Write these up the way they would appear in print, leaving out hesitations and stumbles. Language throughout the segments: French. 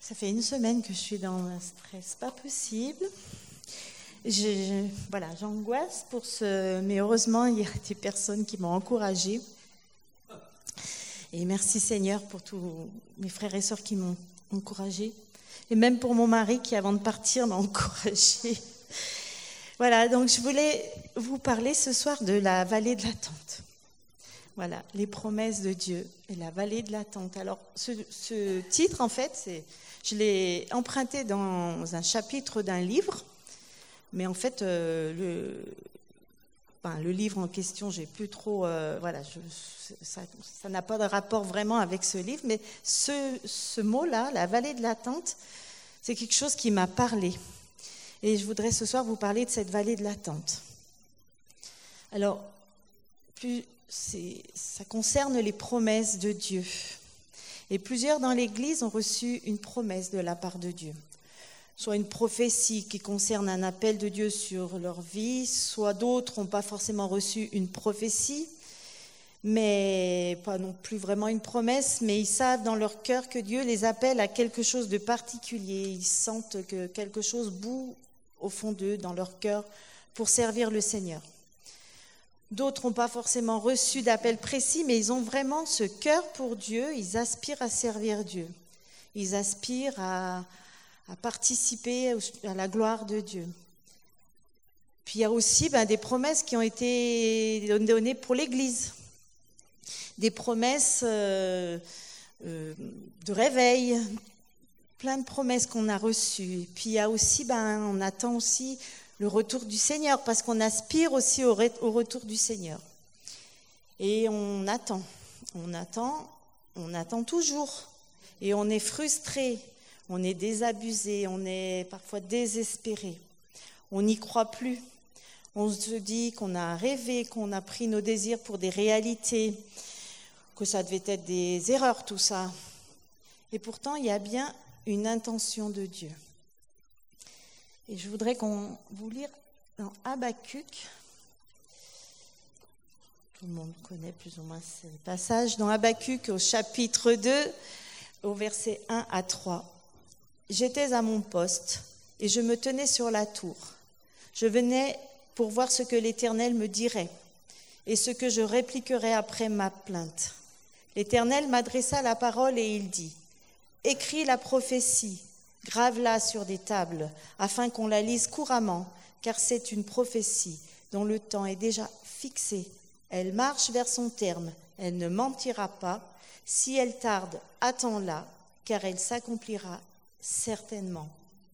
Ça fait une semaine que je suis dans un stress pas possible. J'angoisse pour ce... Mais heureusement, il y a des personnes qui m'ont encouragée. Et merci Seigneur pour tous mes frères et sœurs qui m'ont encouragée. Et même pour mon mari qui, avant de partir, m'a encouragée. Voilà, donc je voulais vous parler ce soir de la vallée de l'attente. Voilà, les promesses de Dieu et la vallée de l'attente. Alors, ce titre, en fait, je l'ai emprunté dans un chapitre d'un livre, mais en fait, le livre en question, j'ai plus trop... ça n'a pas de rapport vraiment avec ce livre, mais ce mot-là, la vallée de l'attente, c'est quelque chose qui m'a parlé. Et je voudrais ce soir vous parler de cette vallée de l'attente. Alors, ça concerne les promesses de Dieu. Et plusieurs dans l'Église ont reçu une promesse de la part de Dieu. Soit une prophétie qui concerne un appel de Dieu sur leur vie, soit d'autres n'ont pas forcément reçu une prophétie, mais pas non plus vraiment une promesse, mais ils savent dans leur cœur que Dieu les appelle à quelque chose de particulier. Ils sentent que quelque chose bout au fond d'eux, dans leur cœur, pour servir le Seigneur. D'autres n'ont pas forcément reçu d'appel précis, mais ils ont vraiment ce cœur pour Dieu, ils aspirent à servir Dieu. Ils aspirent à participer à la gloire de Dieu. Puis il y a aussi des promesses qui ont été données pour l'Église. Des promesses de réveil, plein de promesses qu'on a reçues. Puis il y a aussi, on attend aussi le retour du Seigneur, parce qu'on aspire aussi au retour du Seigneur. Et on attend toujours. Et on est frustré, on est désabusé, on est parfois désespéré. On n'y croit plus. On se dit qu'on a rêvé, qu'on a pris nos désirs pour des réalités, que ça devait être des erreurs tout ça. Et pourtant, il y a bien une intention de Dieu. Et je voudrais vous lire dans Habakkuk. Tout le monde connaît plus ou moins ces passages. Dans Habakkuk, au chapitre 2, au verset 1 à 3. « J'étais à mon poste et je me tenais sur la tour. Je venais pour voir ce que l'Éternel me dirait et ce que je répliquerais après ma plainte. L'Éternel m'adressa la parole et il dit « Écris la prophétie. Grave-la sur des tables, afin qu'on la lise couramment, car c'est une prophétie dont le temps est déjà fixé. Elle marche vers son terme, elle ne mentira pas. Si elle tarde, attends-la, car elle s'accomplira certainement. »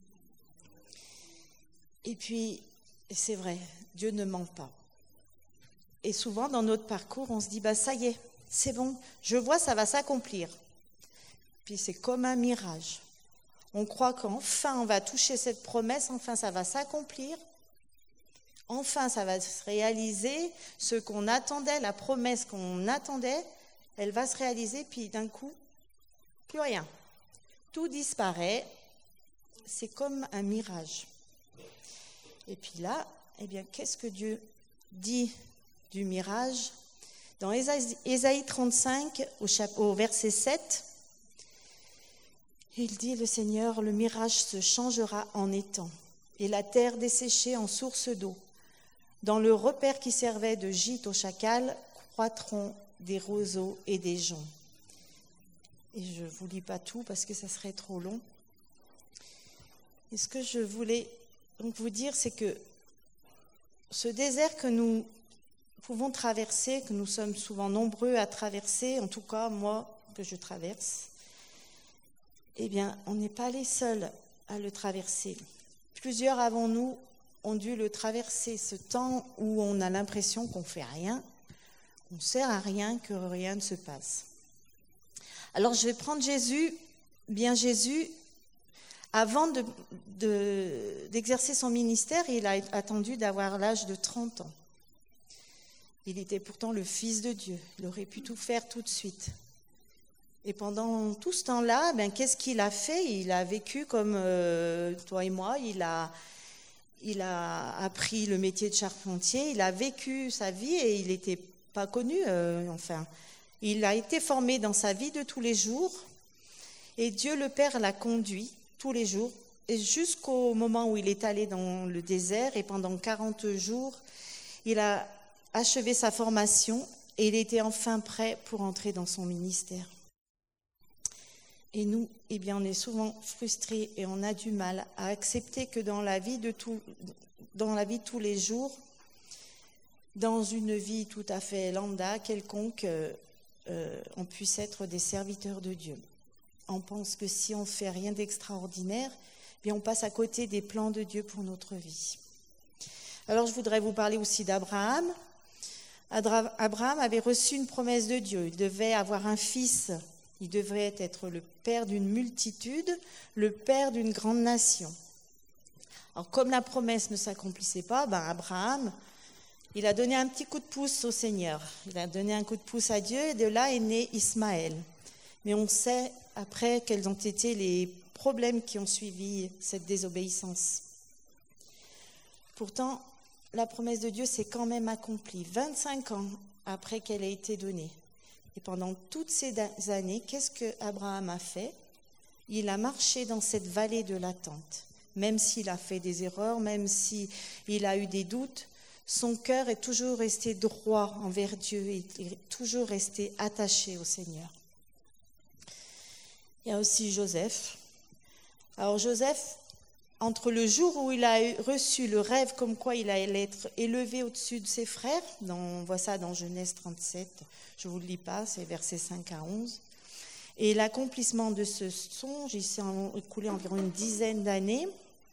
Et puis, c'est vrai, Dieu ne ment pas. Et souvent, dans notre parcours, on se dit, ça y est, c'est bon, je vois, ça va s'accomplir. Puis c'est comme un mirage. On croit qu'enfin on va toucher cette promesse, enfin ça va s'accomplir, enfin ça va se réaliser, ce qu'on attendait, la promesse qu'on attendait, elle va se réaliser, puis d'un coup, plus rien. Tout disparaît, c'est comme un mirage. Et puis là, qu'est-ce que Dieu dit du mirage ? Dans Ésaïe 35, au verset 7, il dit, le Seigneur, le mirage se changera en étang, et la terre desséchée en source d'eau. Dans le repère qui servait de gîte aux chacals, croîtront des roseaux et des joncs. Et je ne vous lis pas tout parce que ça serait trop long. Et ce que je voulais donc vous dire, c'est que ce désert que nous pouvons traverser, que nous sommes souvent nombreux à traverser, en tout cas moi que je traverse, on n'est pas les seuls à le traverser. Plusieurs avant nous ont dû le traverser, ce temps où on a l'impression qu'on ne fait rien, qu'on ne sert à rien, que rien ne se passe. Alors je vais prendre Jésus, avant d'exercer son ministère, il a attendu d'avoir l'âge de 30 ans. Il était pourtant le Fils de Dieu, il aurait pu tout faire tout de suite. Et pendant tout ce temps-là, qu'est-ce qu'il a fait ? Il a vécu comme toi et moi, il a appris le métier de charpentier, il a vécu sa vie et il n'était pas connu, Il a été formé dans sa vie de tous les jours. Et Dieu le Père l'a conduit tous les jours, et jusqu'au moment où il est allé dans le désert, et pendant 40 jours, il a achevé sa formation, et il était enfin prêt pour entrer dans son ministère. Et nous, eh bien, on est souvent frustrés et on a du mal à accepter que dans la vie de tous les jours, dans une vie tout à fait lambda, quelconque, on puisse être des serviteurs de Dieu. On pense que si on ne fait rien d'extraordinaire, eh bien on passe à côté des plans de Dieu pour notre vie. Alors je voudrais vous parler aussi d'Abraham. Abraham avait reçu une promesse de Dieu. Il devait avoir un fils. Il devrait être le père d'une multitude, le père d'une grande nation. Alors comme la promesse ne s'accomplissait pas, Abraham, il a donné un petit coup de pouce au Seigneur. Il a donné un coup de pouce à Dieu et de là est né Ismaël. Mais on sait après quels ont été les problèmes qui ont suivi cette désobéissance. Pourtant, la promesse de Dieu s'est quand même accomplie 25 ans après qu'elle ait été donnée. Et pendant toutes ces années, qu'est-ce que Abraham a fait? Il a marché dans cette vallée de l'attente. Même s'il a fait des erreurs, même s'il a eu des doutes, son cœur est toujours resté droit envers Dieu et il est toujours resté attaché au Seigneur. Il y a aussi Joseph. Alors Joseph, entre le jour où il a reçu le rêve comme quoi il allait être élevé au-dessus de ses frères, on voit ça dans Genèse 37, je ne vous le lis pas, c'est versets 5 à 11, et l'accomplissement de ce songe, il s'est écoulé environ une dizaine d'années.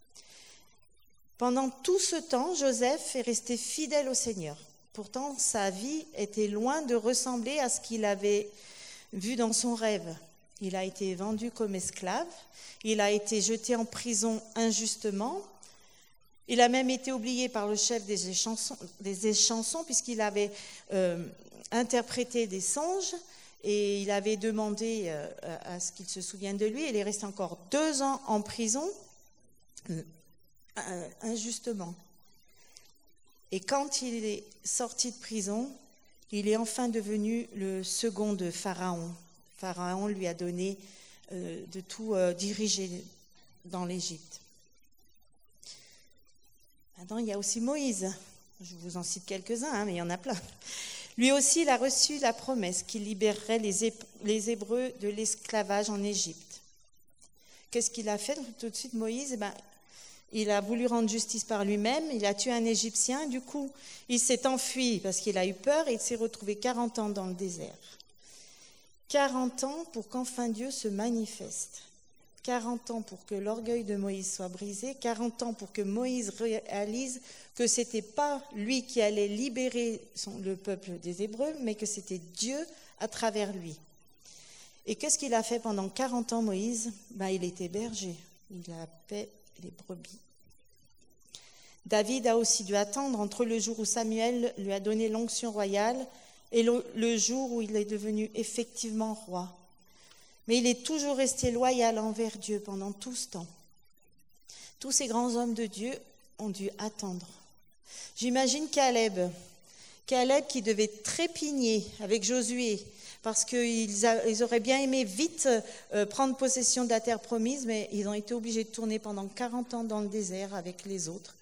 Pendant tout ce temps, Joseph est resté fidèle au Seigneur. Pourtant, sa vie était loin de ressembler à ce qu'il avait vu dans son rêve. Il a été vendu comme esclave, il a été jeté en prison injustement, il a même été oublié par le chef des échansons puisqu'il avait interprété des songes et il avait demandé à ce qu'il se souvienne de lui. Il est resté encore 2 ans en prison injustement. Et quand il est sorti de prison, il est enfin devenu le second de Pharaon. Pharaon lui a donné de tout diriger dans l'Égypte. Maintenant, il y a aussi Moïse. Je vous en cite quelques-uns, mais il y en a plein. Lui aussi, il a reçu la promesse qu'il libérerait les Hébreux de l'esclavage en Égypte. Qu'est-ce qu'il a fait tout de suite, Moïse? Il a voulu rendre justice par lui-même, il a tué un Égyptien, du coup, il s'est enfui parce qu'il a eu peur et il s'est retrouvé 40 ans dans le désert. 40 ans pour qu'enfin Dieu se manifeste. 40 ans pour que l'orgueil de Moïse soit brisé. 40 ans pour que Moïse réalise que ce n'était pas lui qui allait libérer le peuple des Hébreux, mais que c'était Dieu à travers lui. Et qu'est-ce qu'il a fait pendant 40 ans, Moïse? Il était berger. Il a paix les brebis. David a aussi dû attendre entre le jour où Samuel lui a donné l'onction royale et le jour où il est devenu effectivement roi. Mais il est toujours resté loyal envers Dieu pendant tout ce temps. Tous ces grands hommes de Dieu ont dû attendre. J'imagine Caleb qui devait trépigner avec Josué parce qu'ils auraient bien aimé vite prendre possession de la terre promise, mais ils ont été obligés de tourner pendant 40 ans dans le désert avec les autres.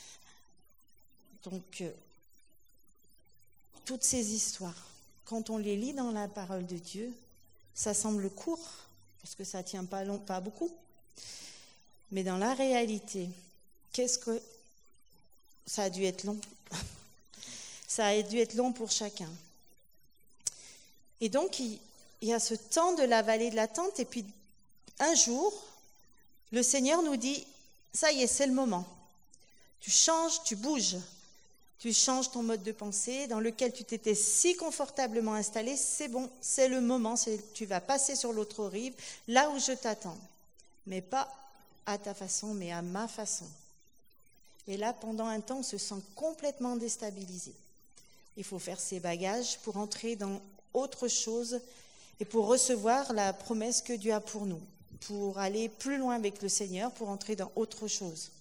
Donc, toutes ces histoires, quand on les lit dans la parole de Dieu, ça semble court, parce que ça ne tient pas beaucoup. Mais dans la réalité, qu'est-ce que ça a dû être long? Ça a dû être long pour chacun. Et donc, il y a ce temps de la vallée de l'attente, et puis un jour, le Seigneur nous dit, ça y est, c'est le moment. Tu changes, tu bouges. Tu changes ton mode de pensée dans lequel tu t'étais si confortablement installé, c'est bon, c'est le moment, tu vas passer sur l'autre rive, là où je t'attends. Mais pas à ta façon, mais à ma façon. Et là, pendant un temps, on se sent complètement déstabilisé. Il faut faire ses bagages pour entrer dans autre chose et pour recevoir la promesse que Dieu a pour nous, pour aller plus loin avec le Seigneur, pour entrer dans autre chose.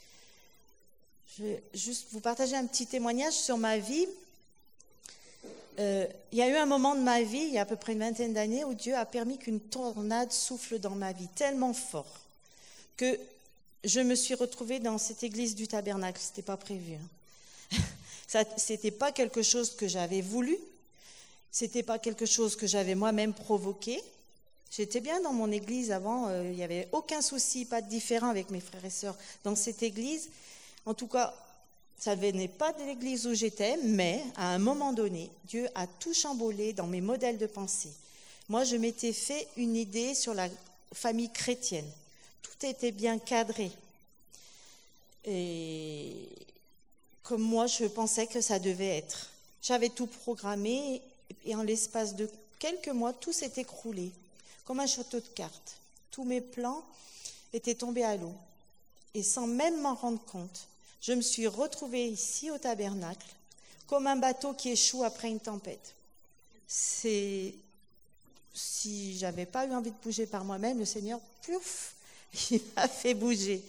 Je vais juste vous partager un petit témoignage sur ma vie. il y a eu un moment de ma vie, il y a à peu près une vingtaine d'années, où Dieu a permis qu'une tornade souffle dans ma vie tellement fort que je me suis retrouvée dans cette église du Tabernacle. C'était pas prévu. C'était pas quelque chose que j'avais voulu. C'était pas quelque chose que j'avais moi-même provoqué. J'étais bien dans mon église avant. Il n'y avait aucun souci, pas de différent avec mes frères et sœurs dans cette église. En tout cas, ça ne venait pas de l'église où j'étais, mais à un moment donné, Dieu a tout chamboulé dans mes modèles de pensée. Moi, je m'étais fait une idée sur la famille chrétienne. Tout était bien cadré. Et comme moi, je pensais que ça devait être. J'avais tout programmé et en l'espace de quelques mois, tout s'est écroulé, comme un château de cartes. Tous mes plans étaient tombés à l'eau. Et sans même m'en rendre compte, je me suis retrouvée ici au tabernacle, comme un bateau qui échoue après une tempête. Si j'avais pas eu envie de bouger par moi-même, le Seigneur, plouf, il m'a fait bouger.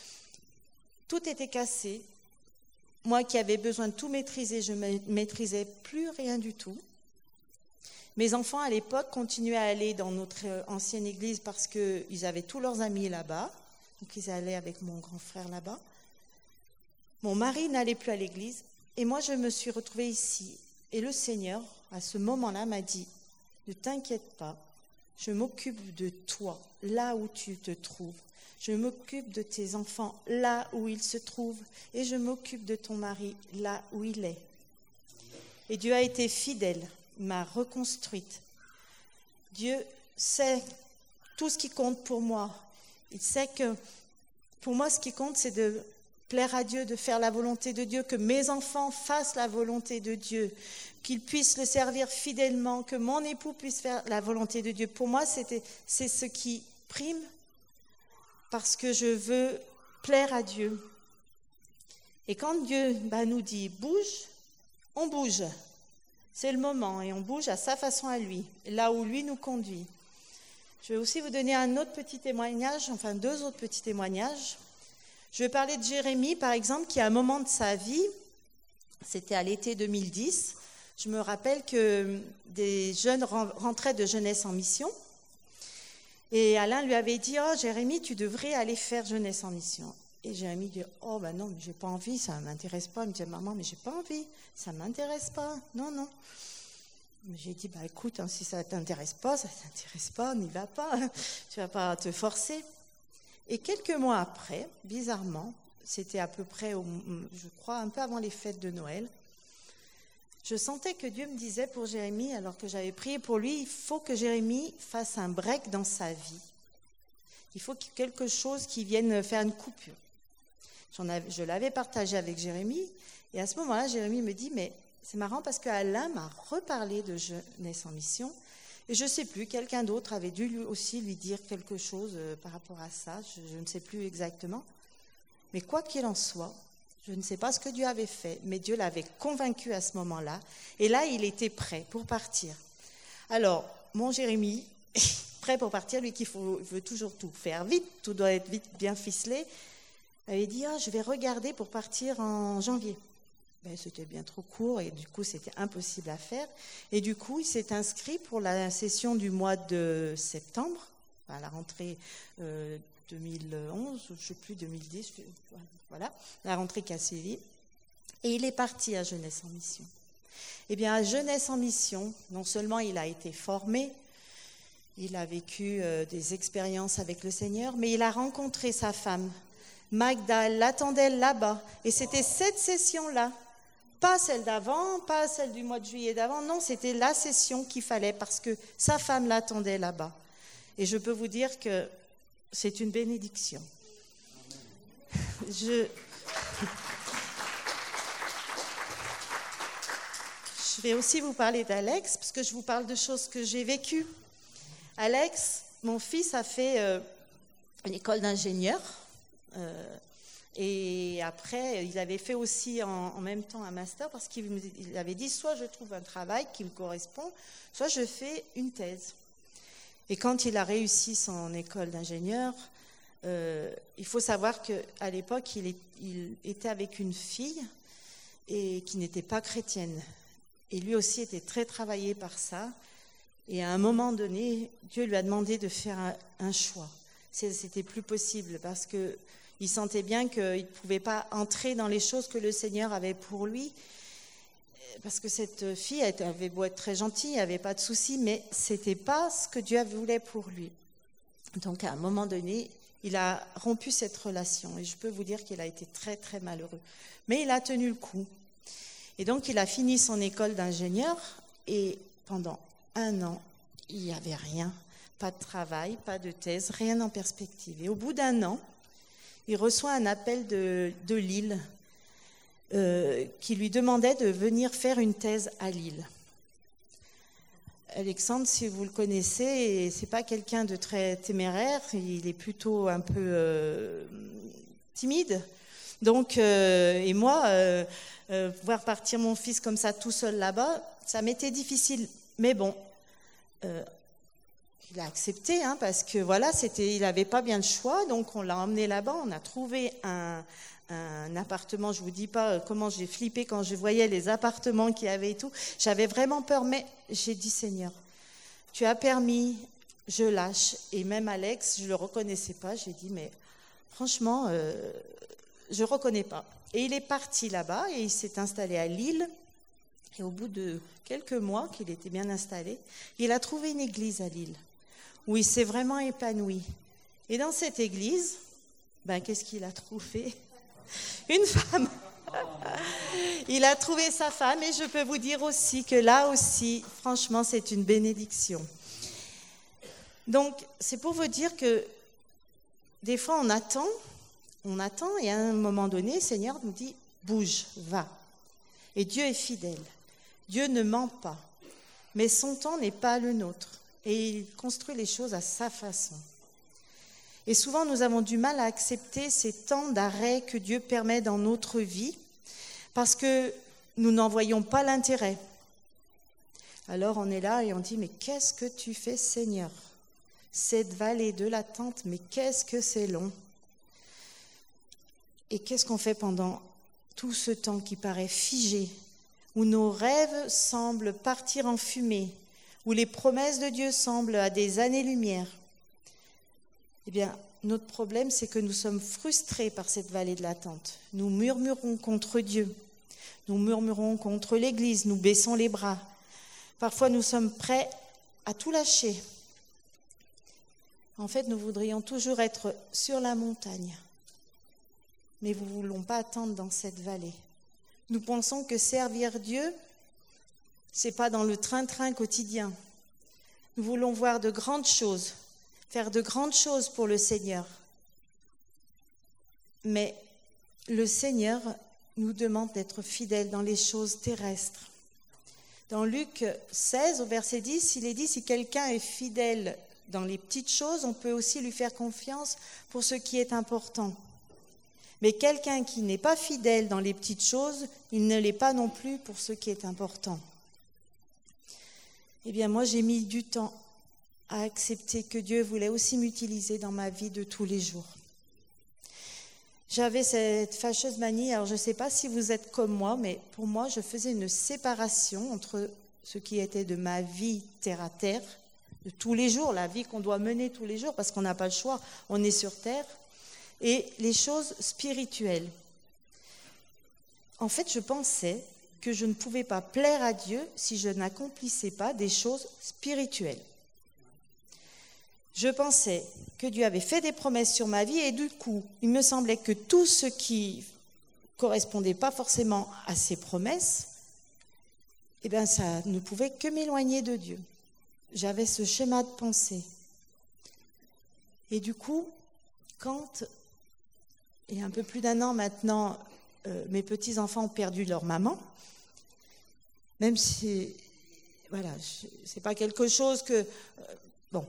Tout était cassé. Moi qui avais besoin de tout maîtriser, je ne maîtrisais plus rien du tout. Mes enfants, à l'époque, continuaient à aller dans notre ancienne église parce qu'ils avaient tous leurs amis là-bas. Donc, ils allaient avec mon grand frère là-bas. Mon mari n'allait plus à l'église. Et moi, je me suis retrouvée ici. Et le Seigneur, à ce moment-là, m'a dit, « Ne t'inquiète pas, je m'occupe de toi, là où tu te trouves. Je m'occupe de tes enfants là où ils se trouvent et je m'occupe de ton mari là où il est. » Et Dieu a été fidèle, il m'a reconstruite. Dieu sait tout ce qui compte pour moi. Il sait que pour moi, ce qui compte, c'est de plaire à Dieu, de faire la volonté de Dieu, que mes enfants fassent la volonté de Dieu, qu'ils puissent le servir fidèlement, que mon époux puisse faire la volonté de Dieu. Pour moi, c'est ce qui prime. Parce que je veux plaire à Dieu. Et quand Dieu nous dit « bouge », on bouge. C'est le moment et on bouge à sa façon à lui, là où lui nous conduit. Je vais aussi vous donner un autre petit témoignage, enfin 2 autres petits témoignages. Je vais parler de Jérémie, par exemple, qui à un moment de sa vie, c'était à l'été 2010, je me rappelle que des jeunes rentraient de Jeunesse en Mission. Et Alain lui avait dit, « Oh, Jérémie, tu devrais aller faire Jeunesse en Mission. » Et Jérémie dit, « Oh, ben non, mais j'ai pas envie, ça ne m'intéresse pas. » Il me dit, « Maman, mais j'ai pas envie, ça ne m'intéresse pas. Non. » J'ai dit, « Écoute, si ça ne t'intéresse pas, on n'y va pas. Tu ne vas pas te forcer. » Et quelques mois après, bizarrement, c'était à peu près, je crois, un peu avant les fêtes de Noël, je sentais que Dieu me disait pour Jérémie, alors que j'avais prié pour lui, il faut que Jérémie fasse un break dans sa vie. Il faut quelque chose qui vienne faire une coupure. Je l'avais partagé avec Jérémie, et à ce moment-là, Jérémie me dit, mais c'est marrant parce qu'Alain m'a reparlé de Jeunesse en Mission, et je ne sais plus, quelqu'un d'autre avait dû lui aussi lui dire quelque chose par rapport à ça, je ne sais plus exactement. Mais quoi qu'il en soit, je ne sais pas ce que Dieu avait fait, mais Dieu l'avait convaincu à ce moment-là. Et là, il était prêt pour partir. Alors, mon Jérémie, prêt pour partir, lui qui veut toujours tout faire vite, tout doit être vite bien ficelé, avait dit, je vais regarder pour partir en janvier. C'était bien trop court et du coup, c'était impossible à faire. Et du coup, il s'est inscrit pour la session du mois de septembre, à la rentrée 2011, je ne sais plus, 2010, voilà, la rentrée qui a suivi. Et il est parti à Jeunesse en Mission. Eh bien, à Jeunesse en Mission, non seulement il a été formé, il a vécu des expériences avec le Seigneur, mais il a rencontré sa femme. Magda l'attendait là-bas. Et c'était cette session-là, pas celle d'avant, pas celle du mois de juillet d'avant. Non, c'était la session qu'il fallait parce que sa femme l'attendait là-bas. Et je peux vous dire que c'est une bénédiction. Je vais aussi vous parler d'Alex, parce que je vous parle de choses que j'ai vécues. Alex, mon fils, a fait une école d'ingénieur. Et après, il avait fait aussi en même temps un master parce qu'il avait dit soit je trouve un travail qui me correspond, soit je fais une thèse. Et quand il a réussi son école d'ingénieur, il faut savoir qu'à l'époque, il était avec une fille et qui n'était pas chrétienne. Et lui aussi était très travaillé par ça. Et à un moment donné, Dieu lui a demandé de faire un choix. C'était plus possible parce qu'il sentait bien qu'il ne pouvait pas entrer dans les choses que le Seigneur avait pour lui. Parce que cette fille avait beau être très gentille, il n'y avait pas de souci, mais ce n'était pas ce que Dieu voulait pour lui. Donc à un moment donné, il a rompu cette relation. Et je peux vous dire qu'il a été très très malheureux. Mais il a tenu le coup. Et donc il a fini son école d'ingénieur et pendant 1 an, il n'y avait rien. Pas de travail, pas de thèse, rien en perspective. Et au bout d'1 an, il reçoit un appel de Lille qui lui demandait de venir faire une thèse à Lille. Alexandre, si vous le connaissez, c'est pas quelqu'un de très téméraire, il est plutôt un peu timide. Donc, et moi, voir partir mon fils comme ça tout seul là-bas, ça m'était difficile. Mais bon, il a accepté, parce que voilà, il n'avait pas bien le choix, donc on l'a emmené là-bas, on a trouvé un appartement. Je vous dis pas comment j'ai flippé quand je voyais les appartements qu'il y avait et tout. J'avais vraiment peur, mais j'ai dit Seigneur, tu as permis, je lâche. Et même Alex, je le reconnaissais pas. J'ai dit mais franchement, je reconnais pas. Et il est parti là-bas et il s'est installé à Lille. Et au bout de quelques mois qu'il était bien installé, il a trouvé une église à Lille où il s'est vraiment épanoui. Et dans cette église, qu'est-ce qu'il a trouvé ? Une femme. Il a trouvé sa femme et je peux vous dire aussi que là aussi, franchement, c'est une bénédiction. Donc, c'est pour vous dire que des fois, on attend et à un moment donné, le Seigneur nous dit, bouge, va. Et Dieu est fidèle. Dieu ne ment pas. Mais son temps n'est pas le nôtre. Et il construit les choses à sa façon. Et souvent, nous avons du mal à accepter ces temps d'arrêt que Dieu permet dans notre vie parce que nous n'en voyons pas l'intérêt. Alors, on est là et on dit, mais qu'est-ce que tu fais, Seigneur ? Cette vallée de l'attente, mais qu'est-ce que c'est long ? Et qu'est-ce qu'on fait pendant tout ce temps qui paraît figé, où nos rêves semblent partir en fumée, où les promesses de Dieu semblent à des années-lumière ? Eh bien, notre problème, c'est que nous sommes frustrés par cette vallée de l'attente. Nous murmurons contre Dieu. Nous murmurons contre l'Église. Nous baissons les bras. Parfois, nous sommes prêts à tout lâcher. En fait, nous voudrions toujours être sur la montagne. Mais nous ne voulons pas attendre dans cette vallée. Nous pensons que servir Dieu, ce n'est pas dans le train-train quotidien. Nous voulons voir de grandes choses. Faire de grandes choses pour le Seigneur. Mais le Seigneur nous demande d'être fidèles dans les choses terrestres. Dans Luc 16, au verset 10, il est dit, si quelqu'un est fidèle dans les petites choses, on peut aussi lui faire confiance pour ce qui est important. Mais quelqu'un qui n'est pas fidèle dans les petites choses, il ne l'est pas non plus pour ce qui est important. Eh bien, moi, j'ai mis du temps à accepter que Dieu voulait aussi m'utiliser dans ma vie de tous les jours. J'avais cette fâcheuse manie, alors je ne sais pas si vous êtes comme moi, mais pour moi, je faisais une séparation entre ce qui était de ma vie terre à terre, de tous les jours, la vie qu'on doit mener tous les jours, parce qu'on n'a pas le choix, on est sur terre, et les choses spirituelles. En fait, je pensais que je ne pouvais pas plaire à Dieu si je n'accomplissais pas des choses spirituelles. Je pensais que Dieu avait fait des promesses sur ma vie et du coup, il me semblait que tout ce qui ne correspondait pas forcément à ces promesses, eh bien, ça ne pouvait que m'éloigner de Dieu. J'avais ce schéma de pensée. Et du coup, quand, il y a un peu plus d'1 an maintenant, mes petits-enfants ont perdu leur maman, même si, voilà, c'est pas quelque chose que... bon...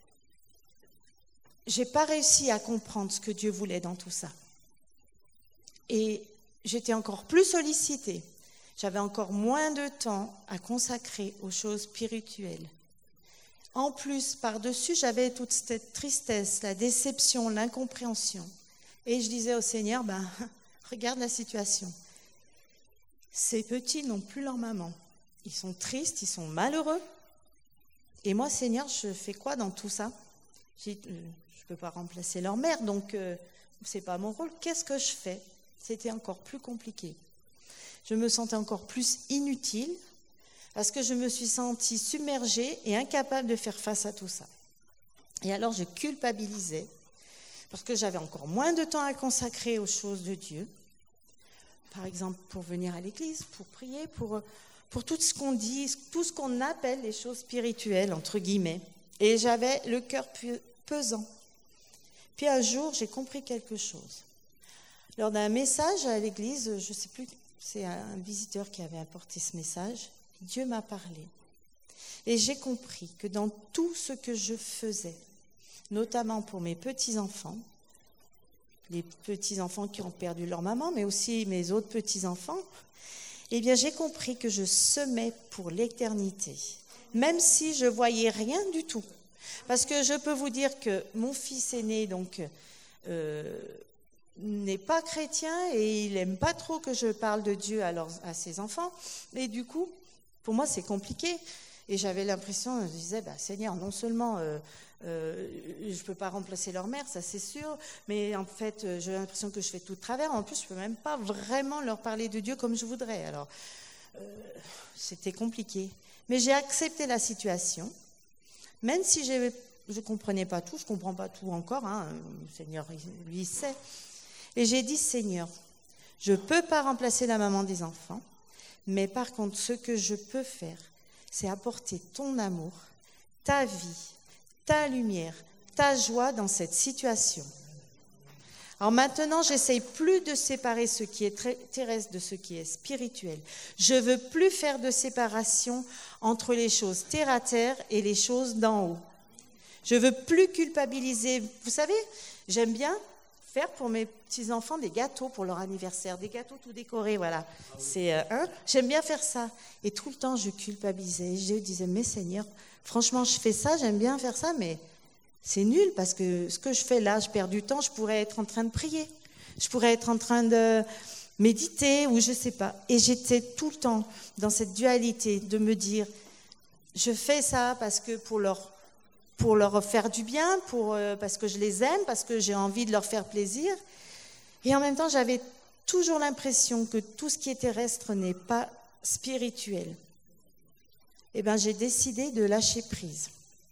J'ai pas réussi à comprendre ce que Dieu voulait dans tout ça. Et j'étais encore plus sollicitée. J'avais encore moins de temps à consacrer aux choses spirituelles. En plus, par-dessus, j'avais toute cette tristesse, la déception, l'incompréhension. Et je disais au Seigneur, regarde la situation. Ces petits n'ont plus leur maman. ils sont tristes, ils sont malheureux. Et moi, Seigneur, je fais quoi dans tout ça? Je ne peux pas remplacer leur mère, donc ce n'est pas mon rôle. Qu'est-ce que je fais? C'était encore plus compliqué. Je me sentais encore plus inutile parce que je me suis sentie submergée et incapable de faire face à tout ça. Et alors, je culpabilisais parce que j'avais encore moins de temps à consacrer aux choses de Dieu. Par exemple, pour venir à l'église, pour prier, pour tout ce qu'on dit, tout ce qu'on appelle les choses spirituelles, entre guillemets. Et j'avais le cœur pesant. Puis un jour, j'ai compris quelque chose. Lors d'un message à l'église, je ne sais plus, c'est un visiteur qui avait apporté ce message, Dieu m'a parlé. Et j'ai compris que dans tout ce que je faisais, notamment pour mes petits-enfants, les petits-enfants qui ont perdu leur maman, mais aussi mes autres petits-enfants, eh bien j'ai compris que je semais pour l'éternité, même si je voyais rien du tout. Parce que je peux vous dire que mon fils aîné, donc, n'est pas chrétien et il n'aime pas trop que je parle de Dieu à ses enfants. Et du coup, pour moi, c'est compliqué. Et j'avais l'impression, je disais, Seigneur, non seulement je ne peux pas remplacer leur mère, ça c'est sûr, mais en fait, j'ai l'impression que je fais tout de travers. En plus, je ne peux même pas vraiment leur parler de Dieu comme je voudrais. Alors, c'était compliqué. Mais j'ai accepté la situation, même si je ne comprenais pas tout, je ne comprends pas tout encore, le Seigneur, lui, il sait. Et j'ai dit, Seigneur, je ne peux pas remplacer la maman des enfants, mais par contre, ce que je peux faire, c'est apporter ton amour, ta vie, ta lumière, ta joie dans cette situation. Alors maintenant, j'essaye plus de séparer ce qui est terrestre de ce qui est spirituel. Je ne veux plus faire de séparation entre les choses terre à terre et les choses d'en haut. Je ne veux plus culpabiliser. Vous savez, j'aime bien faire pour mes petits-enfants des gâteaux pour leur anniversaire, des gâteaux tout décorés, voilà. J'aime bien faire ça. Et tout le temps, je culpabilisais. Je disais, mais Seigneur, franchement, je fais ça, j'aime bien faire ça, mais c'est nul parce que ce que je fais là, je perds du temps, je pourrais être en train de prier. Je pourrais être en train de méditer ou je ne sais pas. Et j'étais tout le temps dans cette dualité de me dire, je fais ça parce que pour leur faire du bien, parce que je les aime, parce que j'ai envie de leur faire plaisir. Et en même temps, j'avais toujours l'impression que tout ce qui est terrestre n'est pas spirituel. Eh bien, j'ai décidé de lâcher prise.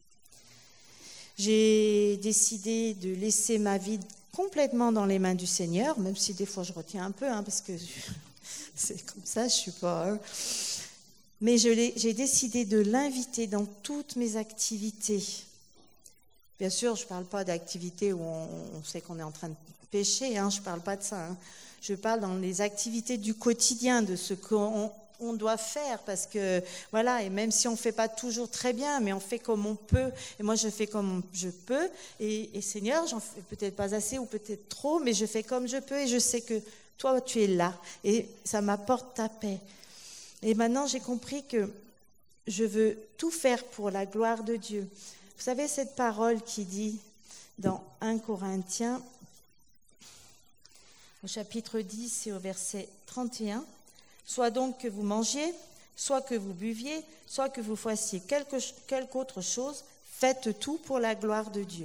J'ai décidé de laisser ma vie complètement dans les mains du Seigneur, même si des fois je retiens un peu, parce que c'est comme ça, je ne suis pas... Mais j'ai décidé de l'inviter dans toutes mes activités. Bien sûr, je ne parle pas d'activités où on sait qu'on est en train de pécher, je ne parle pas de ça. Je parle dans les activités du quotidien, de ce qu'on doit faire, parce que, voilà, et même si on ne fait pas toujours très bien, mais on fait comme on peut, et moi je fais comme je peux, et Seigneur, j'en fais peut-être pas assez ou peut-être trop, mais je fais comme je peux, et je sais que toi, tu es là, et ça m'apporte ta paix. Et maintenant, j'ai compris que je veux tout faire pour la gloire de Dieu. Vous savez cette parole qui dit dans 1 Corinthiens, au chapitre 10 et au verset 31, « Soit donc que vous mangiez, soit que vous buviez, soit que vous fassiez quelque autre chose, faites tout pour la gloire de Dieu. »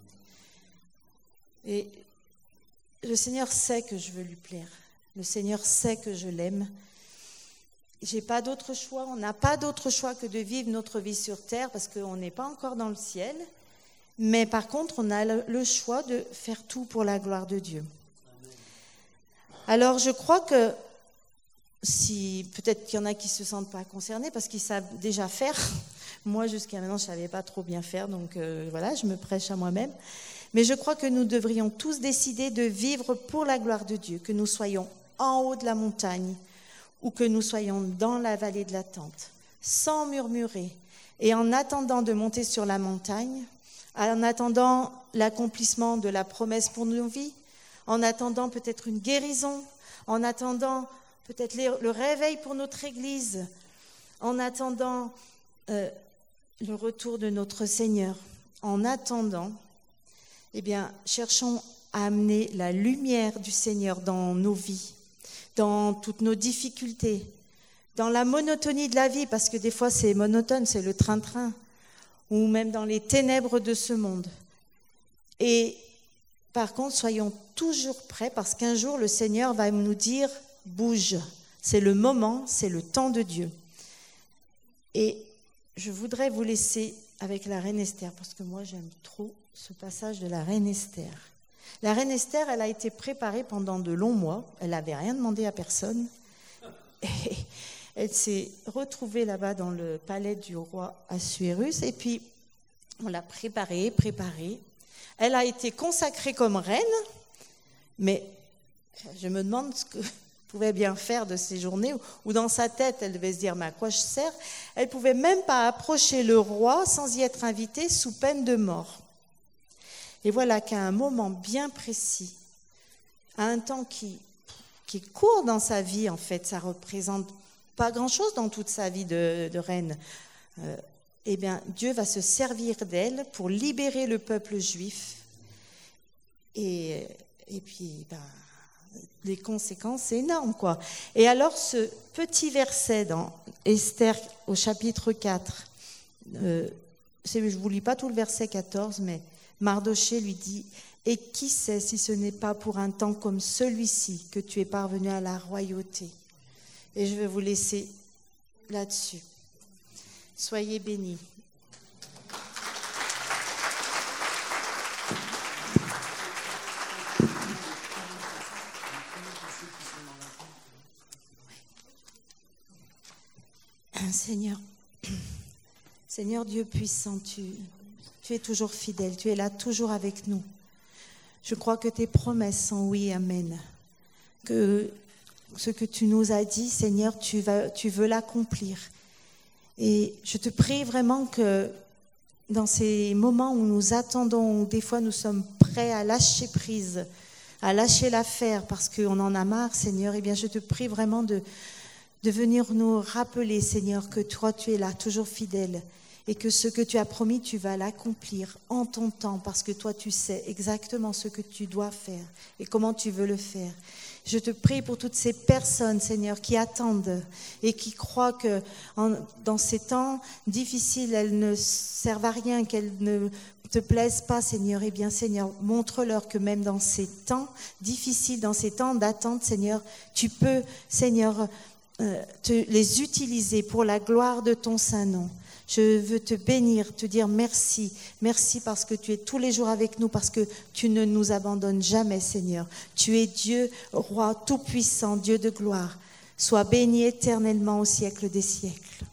Et le Seigneur sait que je veux lui plaire. Le Seigneur sait que je l'aime. J'ai pas d'autre choix, on n'a pas d'autre choix que de vivre notre vie sur terre parce qu'on n'est pas encore dans le ciel. Mais par contre, on a le choix de faire tout pour la gloire de Dieu. Alors, je crois que peut-être qu'il y en a qui ne se sentent pas concernés parce qu'ils savent déjà faire. Moi, jusqu'à maintenant, je ne savais pas trop bien faire, donc voilà, je me prêche à moi-même. Mais je crois que nous devrions tous décider de vivre pour la gloire de Dieu, que nous soyons en haut de la montagne, ou que nous soyons dans la vallée de la tente, sans murmurer, et en attendant de monter sur la montagne, en attendant l'accomplissement de la promesse pour nos vies, en attendant peut-être une guérison, en attendant peut-être le réveil pour notre Église, en attendant le retour de notre Seigneur, en attendant, eh bien, cherchons à amener la lumière du Seigneur dans nos vies, dans toutes nos difficultés, dans la monotonie de la vie, parce que des fois c'est monotone, c'est le train-train, ou même dans les ténèbres de ce monde. Et par contre, soyons toujours prêts, parce qu'un jour, le Seigneur va nous dire « bouge ». C'est le moment, c'est le temps de Dieu. Et je voudrais vous laisser avec la reine Esther, parce que moi j'aime trop ce passage de la reine Esther. La reine Esther, elle a été préparée pendant de longs mois, elle n'avait rien demandé à personne. Et elle s'est retrouvée là-bas dans le palais du roi Assuérus, et puis on l'a préparée. Elle a été consacrée comme reine, mais je me demande ce que pouvait bien faire de ces journées où dans sa tête, elle devait se dire « mais à quoi je sers ?» Elle ne pouvait même pas approcher le roi sans y être invitée sous peine de mort. Et voilà qu'à un moment bien précis, à un temps qui est court dans sa vie, en fait, ça représente pas grand-chose dans toute sa vie de reine, eh bien, Dieu va se servir d'elle pour libérer le peuple juif. Et puis, les conséquences, c'est énorme, quoi. Et alors, ce petit verset dans Esther au chapitre 4, je ne vous lis pas tout le verset 14, mais Mardochée lui dit « Et qui sait si ce n'est pas pour un temps comme celui-ci que tu es parvenu à la royauté ?» Et je vais vous laisser là-dessus. Soyez bénis. Seigneur Dieu puissant, tu es toujours fidèle, tu es là toujours avec nous. Je crois que tes promesses sont oui et amen. Que ce que tu nous as dit, Seigneur, tu veux l'accomplir. Et je te prie vraiment que dans ces moments où nous attendons, où des fois nous sommes prêts à lâcher prise, à lâcher l'affaire parce qu'on en a marre, Seigneur, eh bien je te prie vraiment de venir nous rappeler, Seigneur, que toi tu es là, toujours fidèle, et que ce que tu as promis, tu vas l'accomplir en ton temps, parce que toi tu sais exactement ce que tu dois faire et comment tu veux le faire. Je te prie pour toutes ces personnes, Seigneur, qui attendent et qui croient que dans ces temps difficiles, elles ne servent à rien, qu'elles ne te plaisent pas, Seigneur. Eh bien, Seigneur, montre-leur que même dans ces temps difficiles, dans ces temps d'attente, Seigneur, tu peux, Seigneur, les utiliser pour la gloire de ton Saint-Nom. Je veux te bénir, te dire merci. Merci parce que tu es tous les jours avec nous, parce que tu ne nous abandonnes jamais, Seigneur. Tu es Dieu, Roi tout-puissant, Dieu de gloire. Sois béni éternellement au siècle des siècles.